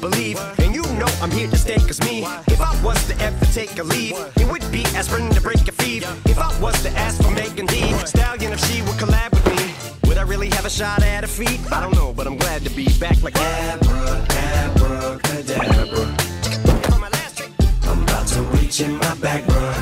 believe. And you know I'm here to stay, cause me, if I was to ever take a leave, it would be aspirin to break a fever. If I was to ask for Megan Thee Stallion, if she would collab with me, would I really have a shot at her feet? I don't know, but I'm glad to be back like Abracadabra. I'm about to reach in my back, bruh.